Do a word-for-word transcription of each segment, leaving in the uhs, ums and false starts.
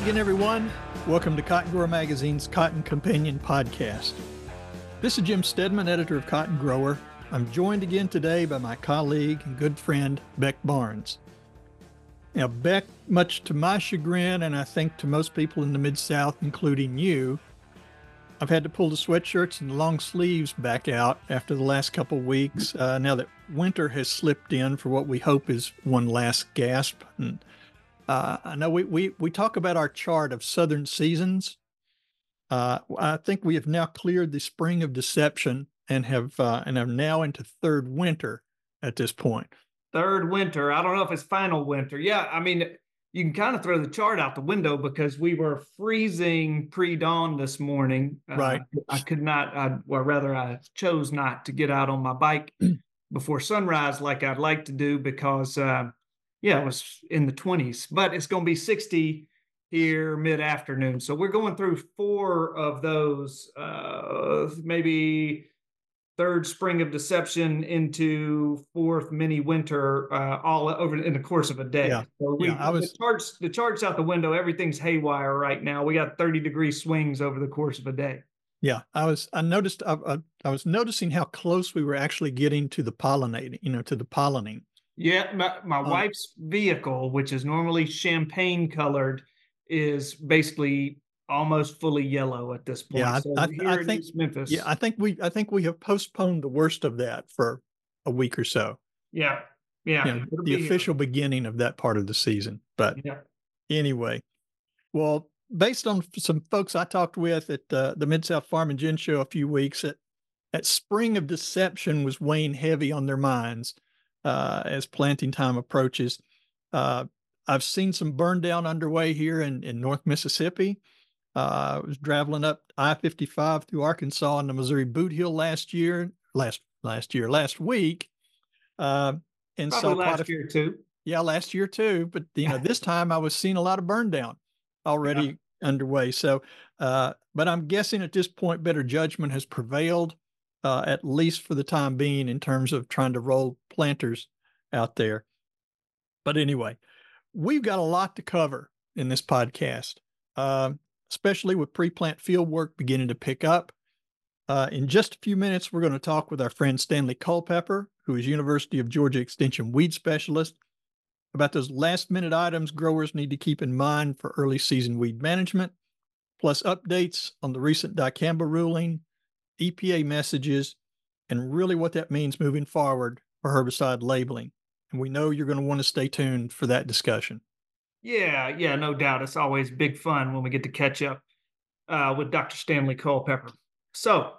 again, everyone. Welcome to Cotton Grower Magazine's Cotton Companion podcast. This is Jim Stedman, editor of Cotton Grower. I'm joined again today by my colleague and good friend, Beck Barnes. Now, Beck, much to my chagrin, and I think to most people in the Mid-South, including you, I've had to pull the sweatshirts and long sleeves back out after the last couple weeks, uh, now that winter has slipped in for what we hope is one last gasp. And uh, I know we, we, we talk about our chart of southern seasons. Uh, I think we have now cleared the spring of deception and have uh, and are now into third winter at this point. Third winter. I don't know if it's final winter. Yeah, I mean, you can kind of throw the chart out the window because we were freezing pre-dawn this morning. Right. Uh, I could not, I, or rather, I chose not to get out on my bike before sunrise like I'd like to do because, uh, yeah, it was in the twenties. But it's going to be sixty here mid-afternoon. So we're going through four of those, uh, maybe third spring of deception into fourth mini winter, uh, all over in the course of a day. Yeah. So we, yeah, I was, the charts, the charts out the window, everything's haywire right now. We got thirty degree swings over the course of a day. Yeah, I was, I noticed, I, I, I was noticing how close we were actually getting to the pollinating, you know, to the pollinating. Yeah. My, my Um, wife's vehicle, which is normally champagne colored, is basically almost fully yellow at this point. Yeah, I, So I, here I in think, East Memphis. yeah, I think we, I think we have postponed the worst of that for a week or so. Yeah. Yeah. You know, it'll the be- official beginning of that part of the season. But Yeah. anyway, well, based on some folks I talked with at uh, the Mid-South Farm and Gin Show a few weeks, that that spring of deception was weighing heavy on their minds uh, as planting time approaches. Uh, I've seen some burn down underway here in, in North Mississippi. Uh, I was traveling up I fifty-five through Arkansas and the Missouri Boot Hill last year, last last year, last week, uh, and Probably saw quite last a, year too. yeah, last year too. But you know, this time I was seeing a lot of burn down already underway. So, uh, but I'm guessing at this point, better judgment has prevailed, uh, at least for the time being, in terms of trying to roll planters out there. But anyway, we've got a lot to cover in this podcast, uh, especially with pre-plant field work beginning to pick up. Uh, in just a few minutes, we're going to talk with our friend Stanley Culpepper, who is University of Georgia Extension weed specialist, about those last-minute items growers need to keep in mind for early season weed management, plus updates on the recent dicamba ruling, E P A messages, and really what that means moving forward for herbicide labeling. And we know you're going to want to stay tuned for that discussion. Yeah, yeah, no doubt. It's always big fun when we get to catch up uh, with Doctor Stanley Culpepper. So,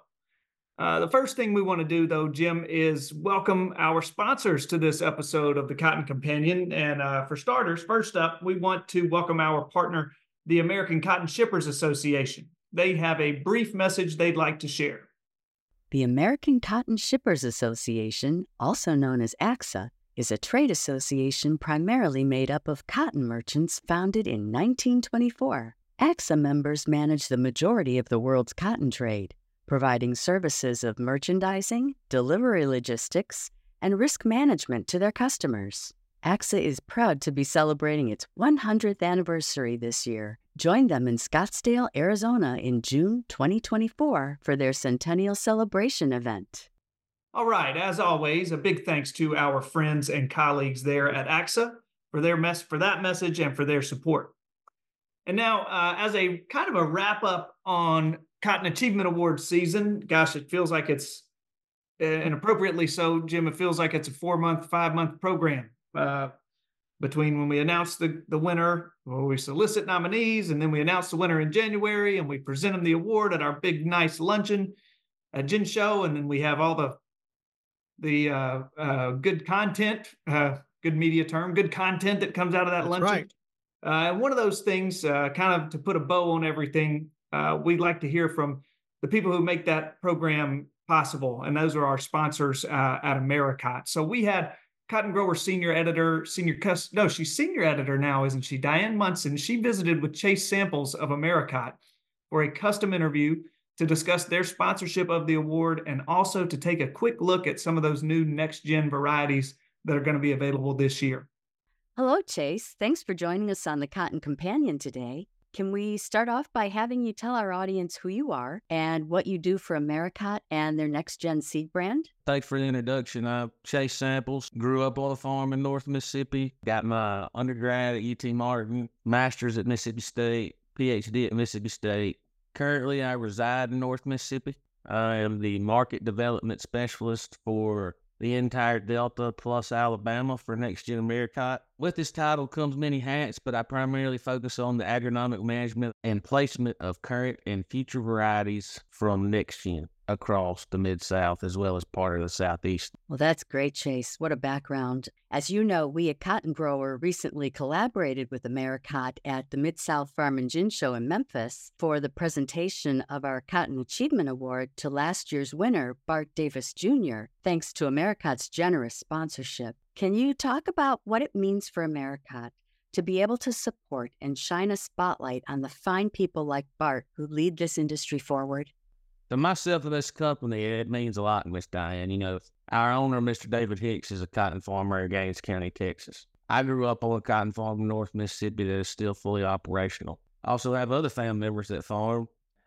uh, the first thing we want to do, though, Jim, is welcome our sponsors to this episode of the Cotton Companion. And uh, for starters, first up, we want to welcome our partner, the American Cotton Shippers Association. They have a brief message they'd like to share. The American Cotton Shippers Association, also known as A C S A, is a trade association primarily made up of cotton merchants founded in nineteen twenty-four. A C S A members manage the majority of the world's cotton trade, providing services of merchandising, delivery logistics, and risk management to their customers. A C S A is proud to be celebrating its one hundredth anniversary this year. Join them in Scottsdale, Arizona in June twenty twenty-four for their Centennial Celebration event. All right, as always, a big thanks to our friends and colleagues there at A C S A for their mess for that message and for their support. And now, uh, as a kind of a wrap up on Cotton Achievement Awards season, gosh, it feels like it's, uh, and appropriately so, Jim, it feels like it's a four month, five month program uh, between when we announce the, the winner, or we solicit nominees, and then we announce the winner in January, and we present them the award at our big, nice luncheon at Gin Show, and then we have all the the uh, uh, good content, uh, good media term, good content that comes out of that That's luncheon. right. Uh, and one of those things, uh, kind of to put a bow on everything, uh, we'd like to hear from the people who make that program possible. And those are our sponsors uh, at Americot. So we had Cotton Grower senior editor, senior, cus- no, she's senior editor now, isn't she? Diane Munson. She visited with Chase Samples of Americot for a custom interview to discuss their sponsorship of the award and also to take a quick look at some of those new next-gen varieties that are going to be available this year. Hello, Chase. Thanks for joining us on the Cotton Companion today. Can we start off by having you tell our audience who you are and what you do for Americot and their next gen seed brand? Thanks for the introduction. I'm Chase Samples. Grew up on a farm in North Mississippi. Got my undergrad at U T Martin, master's at Mississippi State, P H D at Mississippi State. Currently, I reside in North Mississippi. I am the market development specialist for the entire Delta plus Alabama for Next Gen Americot. With this title comes many hats, but I primarily focus on the agronomic management and placement of current and future varieties from Next Gen across the Mid-South as well as part of the Southeast. Well, that's great, Chase. What a background. As you know, we at Cotton Grower recently collaborated with Americot at the Mid-South Farm and Gin Show in Memphis for the presentation of our Cotton Achievement Award to last year's winner, Bart Davis Junior, thanks to Americot's generous sponsorship. Can you talk about what it means for Americot to be able to support and shine a spotlight on the fine people like Bart who lead this industry forward? To myself and this company, it means a lot, Miss Diane. You know, our owner, Mister David Hicks, is a cotton farmer in Gaines County, Texas. I grew up on a cotton farm in North Mississippi that is still fully operational. I also have other family members that farm,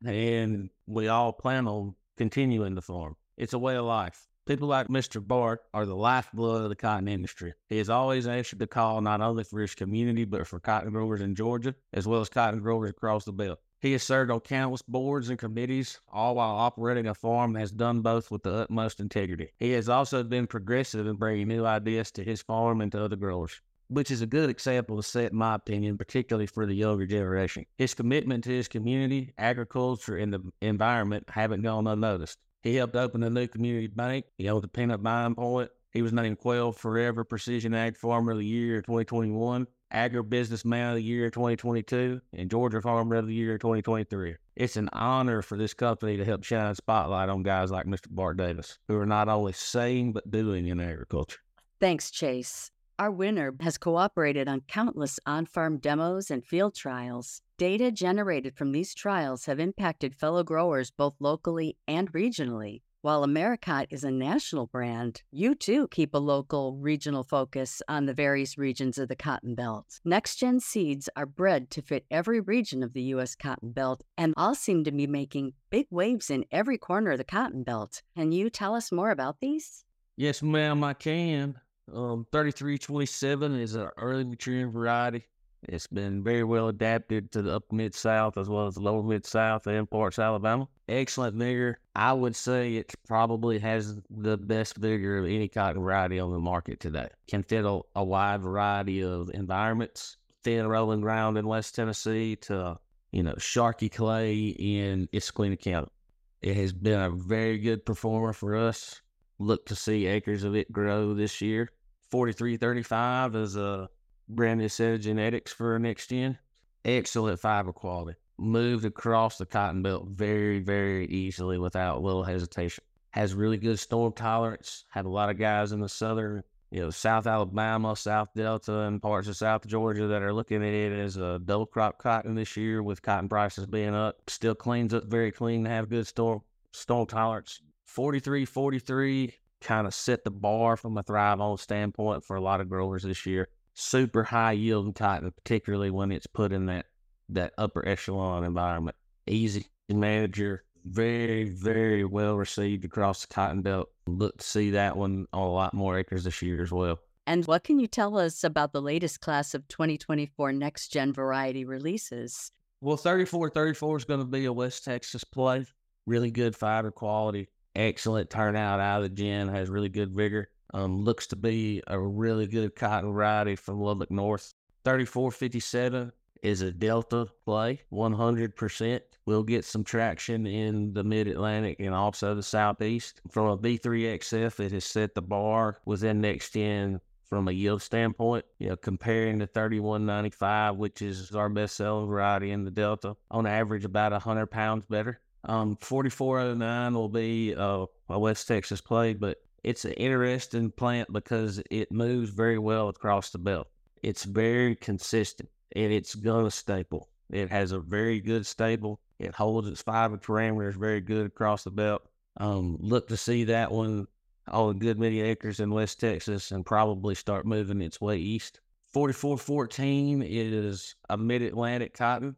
and we all plan on continuing to farm. It's a way of life. People like Mister Bart are the lifeblood of the cotton industry. He has always answered the call not only for his community, but for cotton growers in Georgia, as well as cotton growers across the belt. He has served on countless boards and committees, all while operating a farm and has done both with the utmost integrity. He has also been progressive in bringing new ideas to his farm and to other growers, which is a good example to set, in my opinion, particularly for the younger generation. His commitment to his community, agriculture, and the environment haven't gone unnoticed. He helped open a new community bank. He owned a peanut buying point. He was named Quail Forever Precision Ag Farmer of the Year twenty twenty-one. Agribusiness Man of the Year twenty twenty-two, and Georgia Farmer of the Year twenty twenty-three. It's an honor for this company to help shine a spotlight on guys like Mister Bart Davis, who are not only saying but doing in agriculture. Thanks, Chase. Our winner has cooperated on countless on-farm demos and field trials. Data generated from these trials have impacted fellow growers both locally and regionally. While Americot is a national brand, you too keep a local, regional focus on the various regions of the Cotton Belt. Next-gen seeds are bred to fit every region of the U S Cotton Belt and all seem to be making big waves in every corner of the Cotton Belt. Can you tell us more about these? Yes, ma'am, I can. Um, thirty-three twenty-seven is an early maturing variety. It's been very well adapted to the upper Mid-South as well as the lower Mid-South and parts of Alabama. Excellent vigor. I would say it probably has the best vigor of any cotton variety on the market today. Can fit a, a wide variety of environments, thin rolling ground in West Tennessee to, you know, Sharkey clay in Issaquah County. It has been a very good performer for us. Look to see acres of it grow this year. forty-three thirty-five is a brand new set of genetics for Next Gen. Excellent fiber quality. Moved across the cotton belt very, very easily without little hesitation. Has really good storm tolerance. Had a lot of guys in the southern, you know, South Alabama, South Delta, and parts of South Georgia that are looking at it as a double crop cotton this year with cotton prices being up. Still cleans up very clean to have good storm, storm tolerance. forty-three forty-three kind of set the bar from a thrive on standpoint for a lot of growers this year. Super high yielding cotton, particularly when it's put in that, that upper echelon environment. Easy to manage, very, very well received across the cotton belt. Look to see that one on a lot more acres this year as well. And what can you tell us about the latest class of twenty twenty-four Next Gen variety releases? Well, thirty-four thirty-four is going to be a West Texas play. Really good fiber quality. Excellent turnout out of the gen. Has really good vigor. Um, looks to be a really good cotton variety from Lubbock North. thirty-four fifty-seven is a Delta play, one hundred percent. We'll get some traction in the Mid-Atlantic and also the Southeast. From a B three X F, it has set the bar within Next Gen from a yield standpoint. You know, comparing to thirty-one ninety-five, which is our best-selling variety in the Delta, on average about one hundred pounds better. Um, forty-four oh nine will be uh, a West Texas play, but it's an interesting plant because it moves very well across the belt. It's very consistent, and it's gonna staple. It has a very good staple. It holds its fiber parameters very good across the belt. Um, look to see that one on a good many acres in West Texas and probably start moving its way east. forty-four fourteen is a Mid-Atlantic cotton.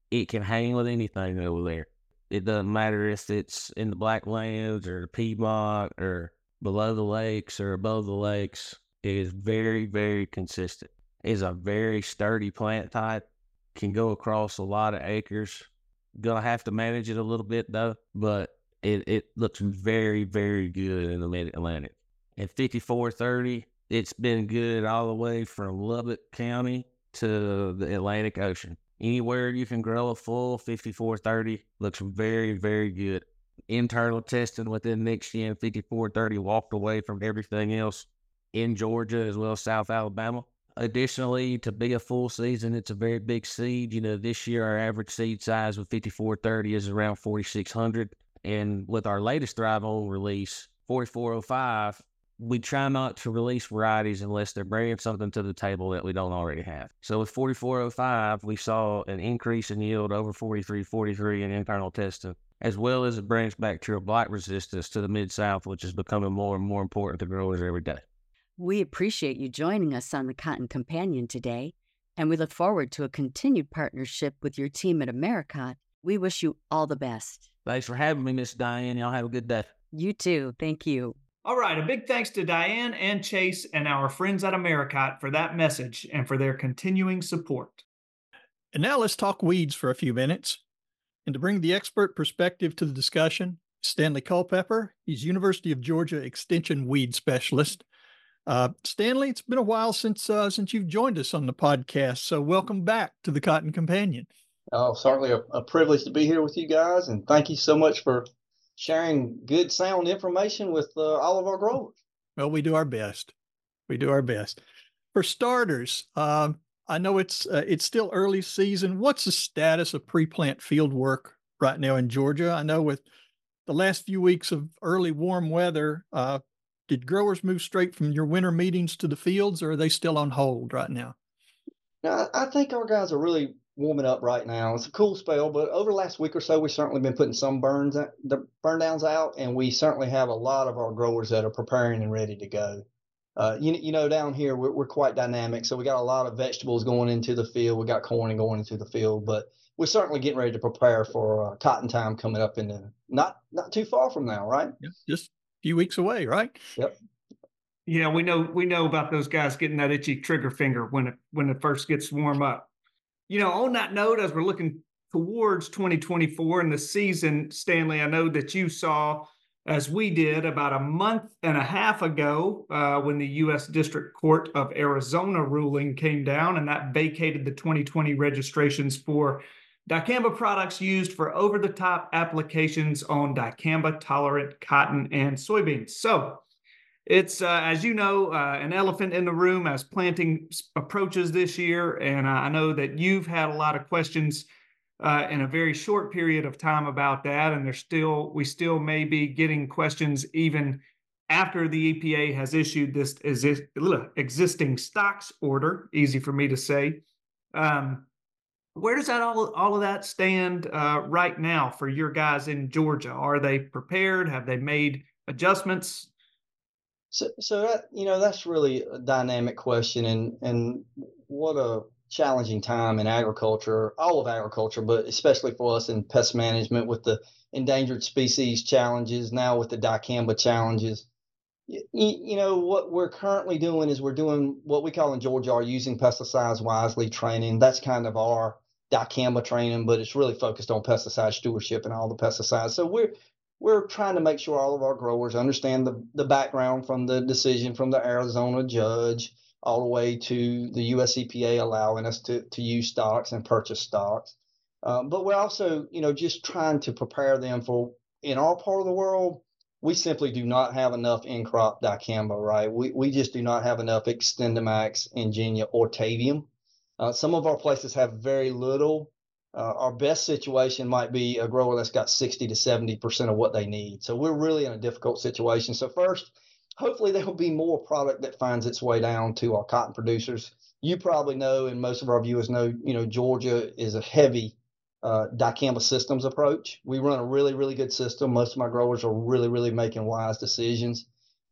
it can hang with anything over there. It doesn't matter if it's in the Blacklands or the Piedmont or below the lakes or above the lakes. It is very, very consistent. It is a very sturdy plant type. Can go across a lot of acres. Gonna have to manage it a little bit though, but it, it looks very, very good in the Mid-Atlantic. At fifty-four thirty, it's been good all the way from Lubbock County to the Atlantic Ocean. Anywhere you can grow a full fifty-four thirty looks very, very good. Internal testing within Next Gen fifty-four thirty walked away from everything else in Georgia as well as South Alabama. Additionally, to be a full season, it's a very big seed. You know, this year our average seed size with fifty-four thirty is around forty-six hundred. And with our latest Thrive On release, forty-four oh five, we try not to release varieties unless they're bringing something to the table that we don't already have. So with forty-four oh five, we saw an increase in yield over forty-three forty-three in internal testing, as well as it brings bacterial blight resistance to the Mid-South, which is becoming more and more important to growers every day. We appreciate you joining us on the Cotton Companion today, and we look forward to a continued partnership with your team at Americot. We wish you all the best. Thanks for having me, Miss Diane. Y'all have a good day. You too. Thank you. All right, a big thanks to Diane and Chase and our friends at Americot for that message and for their continuing support. And now let's talk weeds for a few minutes. And to bring the expert perspective to the discussion, Stanley Culpepper. He's University of Georgia Extension Weed Specialist. Uh, Stanley, it's been a while since uh, since you've joined us on the podcast, so welcome back to the Cotton Companion. Oh, certainly a, a privilege to be here with you guys, and thank you so much for sharing good, sound information with uh, all of our growers. Well, we do our best. We do our best. For starters, um, I know it's uh, it's still early season. What's the status of pre-plant field work right now in Georgia? I know with the last few weeks of early warm weather, uh, did growers move straight from your winter meetings to the fields, or are they still on hold right now? Now, I think our guys are really warming up right now. It's a cool spell, but over the last week or so, we've certainly been putting some burns, the burn downs out, and we certainly have a lot of our growers that are preparing and ready to go. Uh, you, you know, down here, we're, we're quite dynamic, so we got a lot of vegetables going into the field. We got corn going into the field, but we're certainly getting ready to prepare for uh, cotton time coming up in the not not too far from now, right? Yeah, just a few weeks away, right? Yep. Yeah, we know we know about those guys getting that itchy trigger finger when it when it first gets warm up. You know, on that note, as we're looking towards twenty twenty-four and the season, Stanley, I know that you saw, as we did about a month and a half ago, uh, when the U S District Court of Arizona ruling came down, and that vacated the twenty twenty registrations for dicamba products used for over-the-top applications on dicamba-tolerant cotton and soybeans. So it's, uh, as you know, uh, an elephant in the room as planting approaches this year, and uh, I know that you've had a lot of questions uh, in a very short period of time about that, and there's still we still may be getting questions even after the E P A has issued this existing stocks order. Easy for me to say. Um, where does that all all of that stand uh, right now for your guys in Georgia? Are they prepared? Have they made adjustments? So, so that, you know, that's really a dynamic question, and and what a challenging time in agriculture, all of agriculture, but especially for us in pest management with the endangered species challenges, now with the dicamba challenges. You, you know, what we're currently doing is we're doing what we call in Georgia our using pesticides wisely training. That's kind of our dicamba training, but it's really focused on pesticide stewardship and all the pesticides. So we're We're trying to make sure all of our growers understand the, the background from the decision from the Arizona judge all the way to the U S E P A allowing us to, to use stocks and purchase stocks. Um, but we're also, you know, just trying to prepare them for, in our part of the world, we simply do not have enough in-crop dicamba, right? We, we just do not have enough XtendiMax, Ingenia, or Tavium. Uh, some of our places have very little. Uh, our best situation might be a grower that's got sixty to seventy percent of what they need. So we're really in a difficult situation. So first, hopefully there will be more product that finds its way down to our cotton producers. You probably know, and most of our viewers know, you know, Georgia is a heavy uh, dicamba systems approach. We run a really, really good system. Most of my growers are really, really making wise decisions.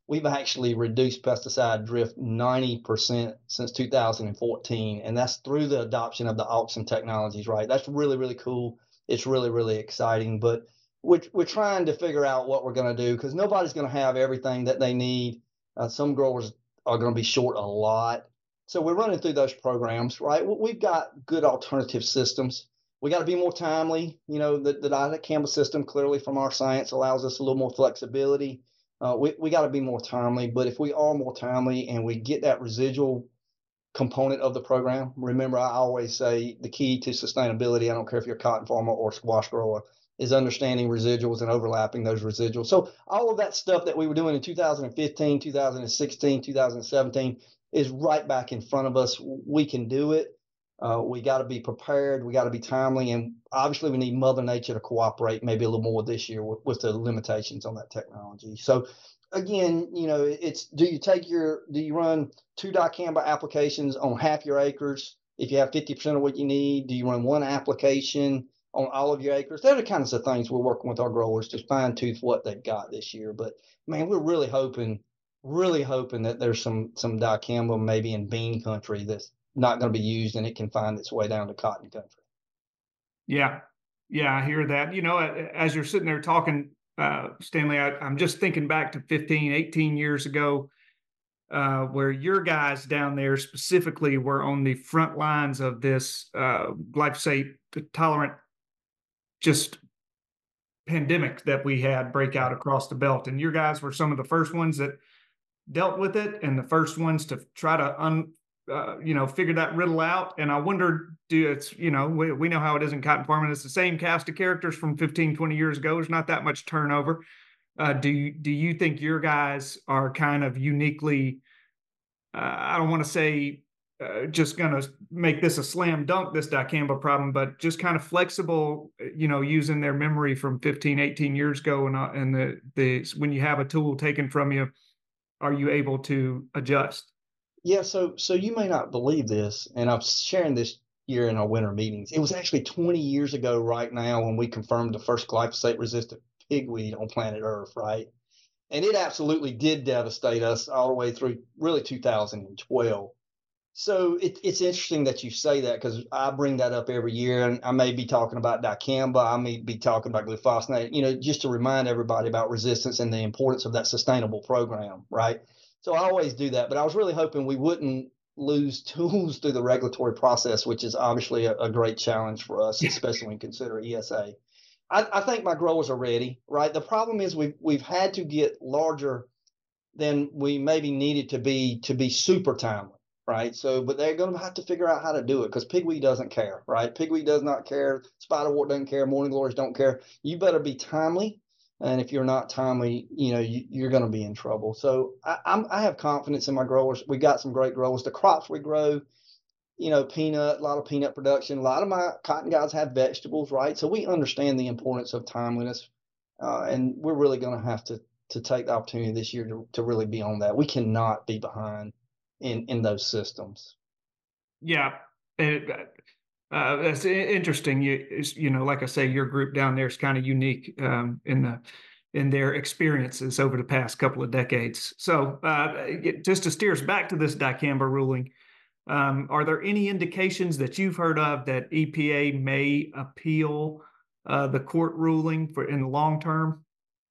we've actually reduced pesticide drift ninety percent since two thousand fourteen, and that's through the adoption of the auxin technologies, right? That's really, really cool. It's really, really exciting, but we're, we're trying to figure out what we're going to do because nobody's going to have everything that they need. Uh, some growers are going to be short a lot. So we're running through those programs, right? We've got good alternative systems. We got to be more timely. You know, the, the dicamba system clearly from our science allows us a little more flexibility. Uh, we we got to be more timely, but if we are more timely and we get that residual component of the program, remember I always say the key to sustainability, I don't care if you're a cotton farmer or squash grower, is understanding residuals and overlapping those residuals. So all of that stuff that we were doing in two thousand fifteen, two thousand sixteen, two thousand seventeen is right back in front of us. We can do it. Uh, we got to be prepared. We got to be timely. And obviously, we need Mother Nature to cooperate maybe a little more this year with, with the limitations on that technology. So, again, you know, it's do you take your, do you run two dicamba applications on half your acres? If you have fifty percent of what you need, do you run one application on all of your acres? They're the kinds of things we're working with our growers to fine tooth what they've got this year. But, man, we're really hoping, really hoping that there's some, some dicamba maybe in bean country that's not going to be used and it can find its way down to cotton country. Yeah. Yeah, I hear that. You know, as you're sitting there talking, uh, Stanley, I, I'm just thinking back to fifteen, eighteen years ago, uh, where your guys down there specifically were on the front lines of this uh, glyphosate tolerant just pandemic that we had break out across the belt. And your guys were some of the first ones that dealt with it and the first ones to try to un Uh, you know, figure that riddle out. And I wondered, do it's, you know, we, we know how it is in cotton farming. It's the same cast of characters from fifteen, twenty years ago. There's not that much turnover. Uh, do you, do you think your guys are kind of uniquely, uh, I don't want to say uh, just going to make this a slam dunk, this dicamba problem, but just kind of flexible, you know, using their memory from fifteen, eighteen years ago. And, uh, and the, the, when you have a tool taken from you, are you able to adjust? Yeah, so so you may not believe this, and I'm sharing this year in our winter meetings. It was actually twenty years ago right now when we confirmed the first glyphosate-resistant pigweed on planet Earth, right? And it absolutely did devastate us all the way through really two thousand twelve. So it, it's interesting that you say that because I bring that up every year, and I may be talking about dicamba, I may be talking about glufosinate, you know, just to remind everybody about resistance and the importance of that sustainable program, right? So I always do that, but I was really hoping we wouldn't lose tools through the regulatory process, which is obviously a, a great challenge for us, especially when you consider E S A. I, I think my growers are ready, right? The problem is we've, we've had to get larger than we maybe needed to be to be super timely, right? So, but they're going to have to figure out how to do it because pigweed doesn't care, right? Pigweed does not care. Spiderwort doesn't care. Morning glories don't care. You better be timely. And if you're not timely, you know, you, you're going to be in trouble. So I, I'm, I have confidence in my growers. We got some great growers. The crops we grow, you know, peanut, a lot of peanut production. A lot of my cotton guys have vegetables, right? So we understand the importance of timeliness. Uh, and we're really going to have to to take the opportunity this year to, to really be on that. We cannot be behind in, in those systems. Yeah. It, Uh, that's interesting. You, you know, like I say, your group down there is kind of unique um, in the in their experiences over the past couple of decades. So, uh, just to steer us back to this dicamba ruling, um, are there any indications that you've heard of that E P A may appeal uh, the court ruling for in the long term?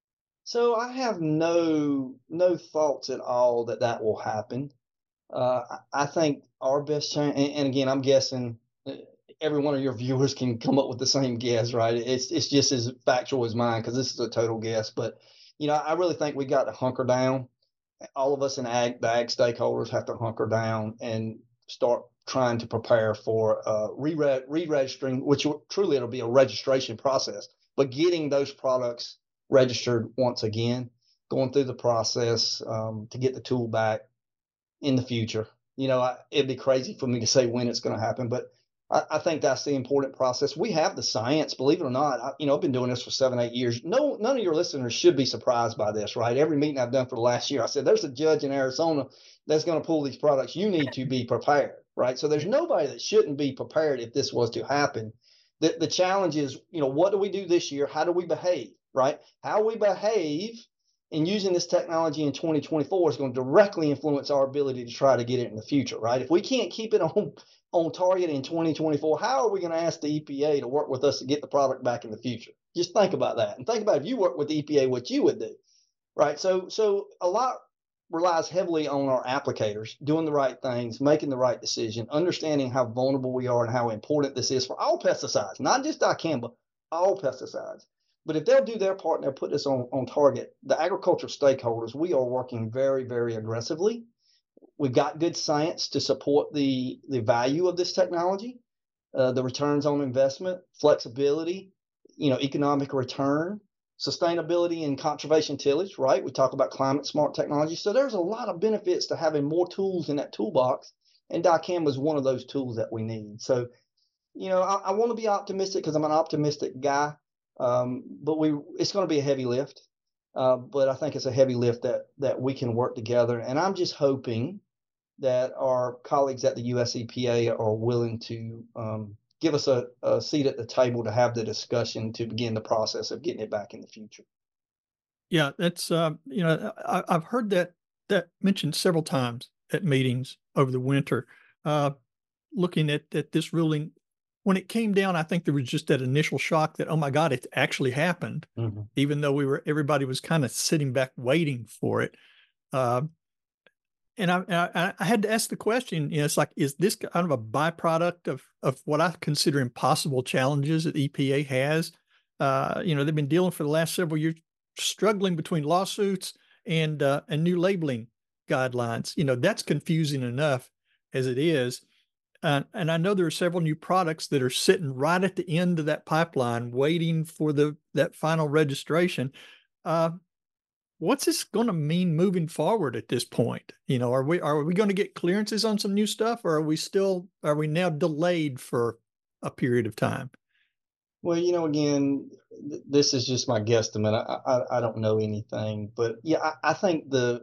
So I have no no thoughts at all that that will happen. Uh, I think our best chance, and, and again, I'm guessing. Every one of your viewers can come up with the same guess, right? It's it's just as factual as mine because this is a total guess. But you know, I really think we got to hunker down. All of us in ag, the ag stakeholders have to hunker down and start trying to prepare for uh, re re-registering, which will, truly it'll be a registration process. But getting those products registered once again, going through the process um, to get the tool back in the future. You know, I, it'd be crazy for me to say when it's going to happen, but I, I think that's the important process. We have the science, believe it or not. I, you know, I've been doing this for seven, eight years. No, none of your listeners should be surprised by this, right? Every meeting I've done for the last year, I said, there's a judge in Arizona that's going to pull these products. You need to be prepared, right? So there's nobody that shouldn't be prepared if this was to happen. The, the challenge is, you know, what do we do this year? How do we behave, right? How we behave and using this technology in twenty twenty-four is going to directly influence our ability to try to get it in the future, right? If we can't keep it on, on target in twenty twenty-four, how are we going to ask the E P A to work with us to get the product back in the future? Just think about that. And think about if you work with the E P A, what you would do, right? So, so a lot relies heavily on our applicators doing the right things, making the right decision, understanding how vulnerable we are and how important this is for all pesticides, not just dicamba, all pesticides. But if they'll do their part and they'll put this on, on target, the agricultural stakeholders, we are working very, very aggressively. We've got good science to support the, the value of this technology, uh, the returns on investment, flexibility, you know, economic return, sustainability and conservation tillage, right? We talk about climate smart technology. So there's a lot of benefits to having more tools in that toolbox. And dicamba is one of those tools that we need. So, you know, I, I want to be optimistic because I'm an optimistic guy. Um, but we, it's going to be a heavy lift. Uh, but I think it's a heavy lift that that we can work together. And I'm just hoping that our colleagues at the U S E P A are willing to um, give us a, a seat at the table to have the discussion to begin the process of getting it back in the future. Yeah, that's uh, you know, I, I've heard that that mentioned several times at meetings over the winter. Uh, looking at at this ruling, when it came down, I think there was just that initial shock that, oh my God, it actually happened, mm-hmm. even though we were everybody was kind of sitting back waiting for it. Uh, and I, I I had to ask the question, you know, it's like, is this kind of a byproduct of of what I consider impossible challenges that E P A has? Uh, you know, they've been dealing for the last several years, struggling between lawsuits and uh, and new labeling guidelines. You know, that's confusing enough as it is. Uh, and I know there are several new products that are sitting right at the end of that pipeline, waiting for the that final registration. Uh, what's this going to mean moving forward at this point? You know, are we are we going to get clearances on some new stuff, or are we still are we now delayed for a period of time? Well, you know, again, th- this is just my guesstimate. I, I I don't know anything, but yeah, I, I think the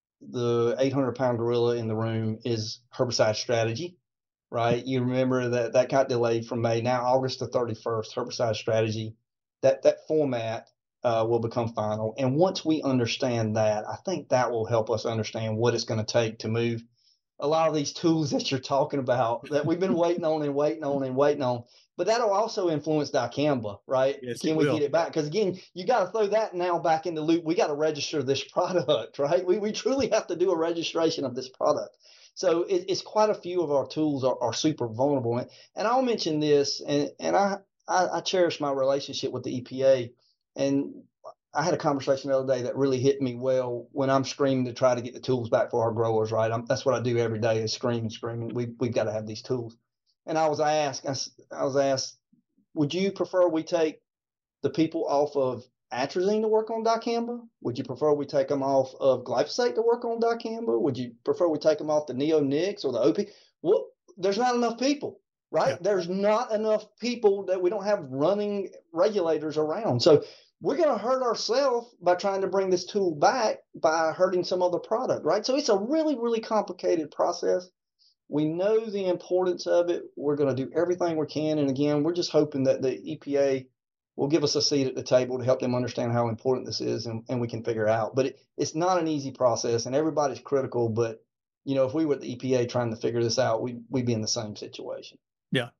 the eight hundred pound gorilla in the room is herbicide strategy. Right. You remember that that got delayed from May. Now, August the thirty-first, herbicide strategy, that, that format uh, will become final. And once we understand that, I think that will help us understand what it's going to take to move a lot of these tools that you're talking about that we've been waiting on and waiting on and waiting on. But that'll also influence dicamba, right? Yes, Can we will. get it back? Because again, you got to throw that now back in the loop. We got to register this product, right? We, we truly have to do a registration of this product. So it, it's quite a few of our tools are, are super vulnerable. And, and I'll mention this, and, and I, I, I cherish my relationship with the E P A. And I had a conversation the other day that really hit me well when I'm screaming to try to get the tools back for our growers, right? I'm, that's what I do every day is scream and scream. We, we've got to have these tools. And I was asked, I, I was asked, would you prefer we take the people off of atrazine to work on dicamba? Would you prefer we take them off of glyphosate to work on dicamba? Would you prefer we take them off the neonics or the O P? Well, there's not enough people, right? Yeah. There's not enough people that we don't have running regulators around. So we're going to hurt ourselves by trying to bring this tool back by hurting some other product, right? So it's a really, really complicated process. We know the importance of it. We're going to do everything we can. And again, we're just hoping that the E P A will give us a seat at the table to help them understand how important this is, and, and we can figure it out. But it, it's not an easy process, and everybody's critical. But, you know, if we were at the E P A trying to figure this out, we, we'd be in the same situation. Yeah.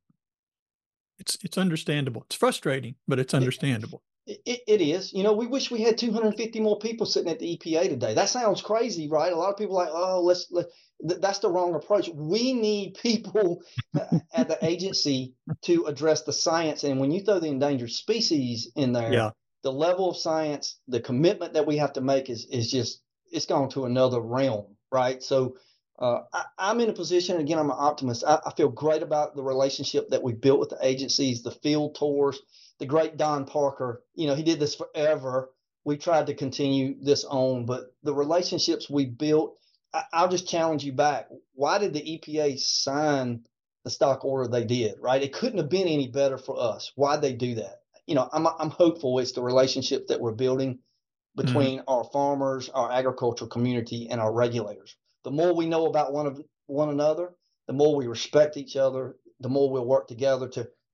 It's, it's understandable. It's frustrating, but it's understandable. It, it, it is. You know, we wish we had two hundred fifty more people sitting at the E P A today. That sounds crazy, right? A lot of people are like, oh, let's, let th- that's the wrong approach. We need people at the agency to address the science. And when you throw the endangered species in there, yeah. the level of science, the commitment that we have to make is, is just, it's gone to another realm, right? So uh, I, I'm in a position, again, I'm an optimist. I, I feel great about the relationship that we built with the agencies, the field tours. The great Don Parker, you know, he did this forever. We tried to continue this on, but the relationships we built, I, I'll just challenge you back. Why did the E P A sign the stock order they did, right? It couldn't have been any better for us. Why'd they do that? You know, I'm, I'm hopeful it's the relationship that we're building between mm-hmm. our farmers, our agricultural community, and our regulators. The more we know about one of one another, the more we respect each other, the more we'll work together to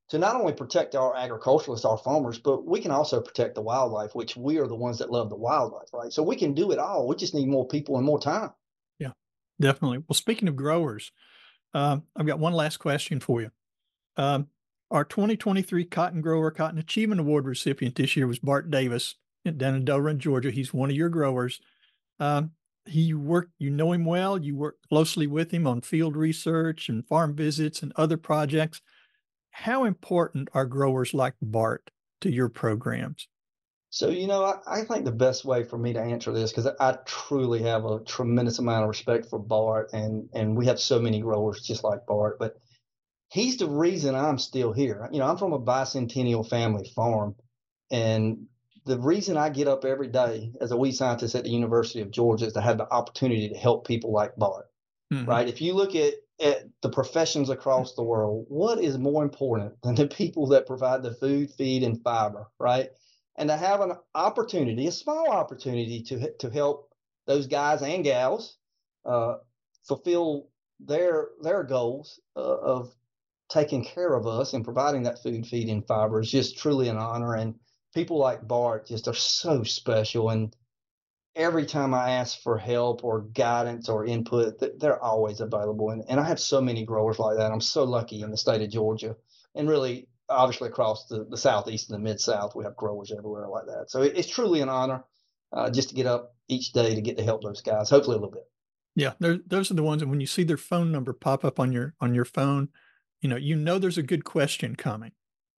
to not only protect our agriculturalists, our farmers, but we can also protect the wildlife, which we are the ones that love the wildlife, right? So we can do it all. We just need more people and more time. Yeah, definitely. Well, speaking of growers, um, I've got one last question for you. Um, our twenty twenty-three Cotton Grower Cotton Achievement Award recipient this year was Bart Davis down in Delran, Georgia. He's one of your growers. Um, he worked, you know him well. You work closely with him on field research and farm visits and other projects. How important are growers like Bart to your programs? So, you know, I, I think the best way for me to answer this, because I, I truly have a tremendous amount of respect for Bart, and and we have so many growers just like Bart, but he's the reason I'm still here. You know, I'm from a bicentennial family farm, and the reason I get up every day as a weed scientist at the University of Georgia is to have the opportunity to help people like Bart, mm-hmm. right? If you look at, at the professions across the world, what is more important than the people that provide the food, feed, and fiber, right? And to have an opportunity, a small opportunity to, to help those guys and gals uh, fulfill their, their goals uh, of taking care of us and providing that food, feed, and fiber is just truly an honor. And people like Bart just are so special. And every time I ask for help or guidance or input, they're always available. And, and I have so many growers like that. I'm so lucky in the state of Georgia, and really, obviously, across the, the Southeast and the Mid-South, we have growers everywhere like that. So it, it's truly an honor uh, just to get up each day to get to help those guys, hopefully a little bit. Yeah, those are the ones that when you see their phone number pop up on your on your phone, you know, you know there's a good question coming.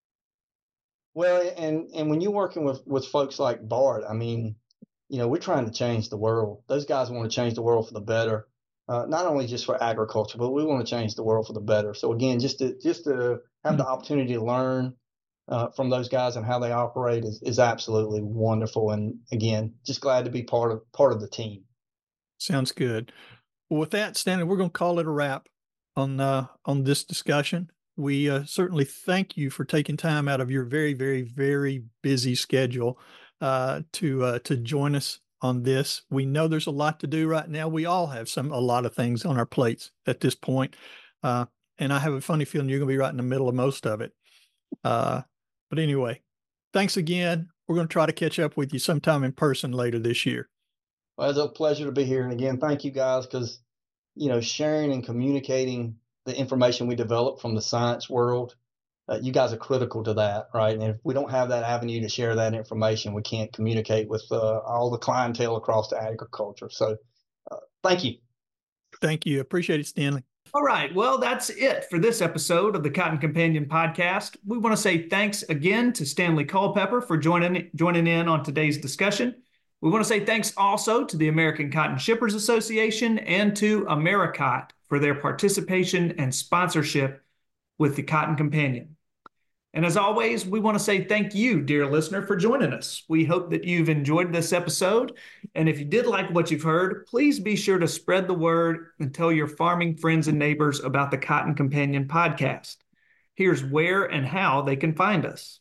Well, and and when you're working with, with folks like Bart, I mean, you know, we're trying to change the world. Those guys want to change the world for the better, uh, not only just for agriculture, but we want to change the world for the better. So again, just to just to have mm-hmm. the opportunity to learn uh, from those guys and how they operate is, is absolutely wonderful. And again, just glad to be part of part of the team. Sounds good. Well, with that, Stanley, we're going to call it a wrap on uh, on this discussion. We uh, certainly thank you for taking time out of your very, very, very busy schedule uh, to uh, to join us on this. We know there's a lot to do right now. We all have some a lot of things on our plates at this point, uh, and I have a funny feeling you're going to be right in the middle of most of it. Uh, but anyway, thanks again. We're going to try to catch up with you sometime in person later this year. Well, it's a pleasure to be here, and again, thank you guys, because you know, sharing and communicating the information we develop from the science world, uh, you guys are critical to that, right? And if we don't have that avenue to share that information, we can't communicate with uh, all the clientele across the agriculture. So uh, thank you. Thank you. Appreciate it, Stanley. All right. Well, that's it for this episode of the Cotton Companion podcast. We want to say thanks again to Stanley Culpepper for joining, joining in on today's discussion. We want to say thanks also to the American Cotton Shippers Association and to AmeriCot for their participation and sponsorship with the Cotton Companion. And as always, we want to say thank you, dear listener, for joining us. We hope that you've enjoyed this episode. And if you did like what you've heard, please be sure to spread the word and tell your farming friends and neighbors about the Cotton Companion podcast. Here's where and how they can find us.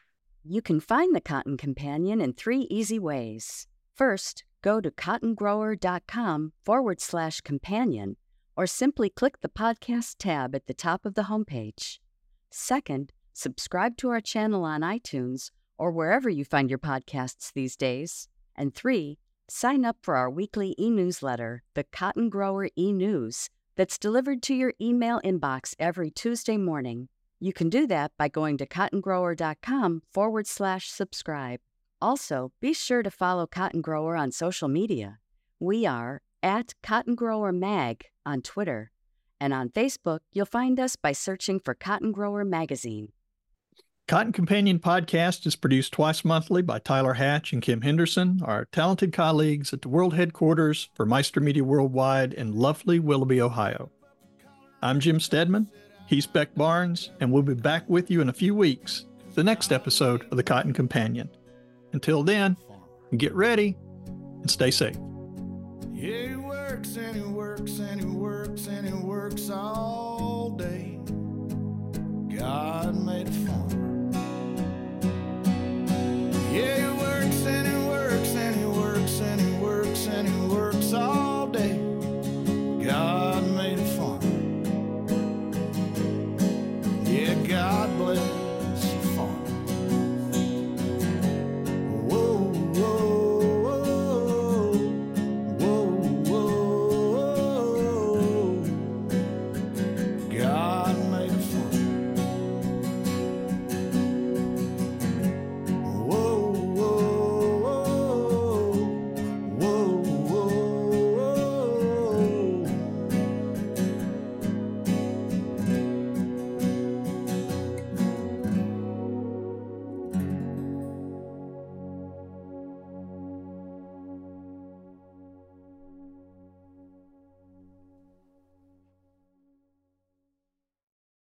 You can find the Cotton Companion in three easy ways. First, go to cottongrower.com forward slash companion, or simply click the podcast tab at the top of the homepage. Second, subscribe to our channel on iTunes or wherever you find your podcasts these days. And three, sign up for our weekly e-newsletter, the Cotton Grower e-News, that's delivered to your email inbox every Tuesday morning. You can do that by going to cottongrower.com forward slash subscribe. Also, be sure to follow Cotton Grower on social media. We are at Cotton Grower Mag on Twitter. And on Facebook, you'll find us by searching for Cotton Grower Magazine. Cotton Companion podcast is produced twice monthly by Tyler Hatch and Kim Henderson, our talented colleagues at the world headquarters for Meister Media Worldwide in lovely Willoughby, Ohio. I'm Jim Stedman. He's Beck Barnes, and we'll be back with you in a few weeks, the next episode of the Cotton Companion. Until then, get ready and stay safe. Yeah, he works and he works and he works and he works all day. God made a farmer.